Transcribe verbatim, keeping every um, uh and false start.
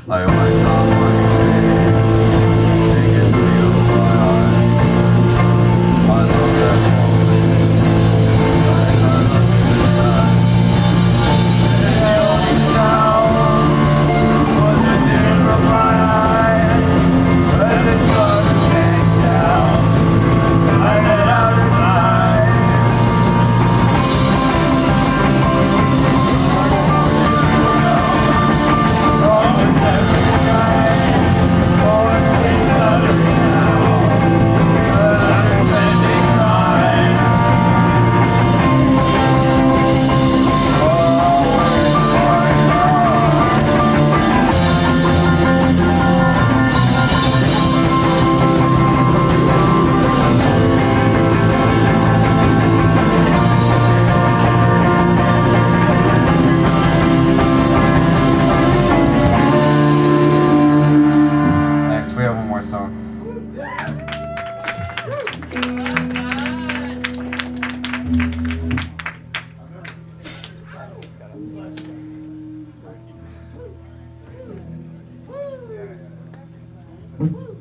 I went on my way, they can feel my heart. I love that moment, I love the night. They only sound was the tear of my eye. As the sun came down, I let out a sigh. We have one more song. Woo!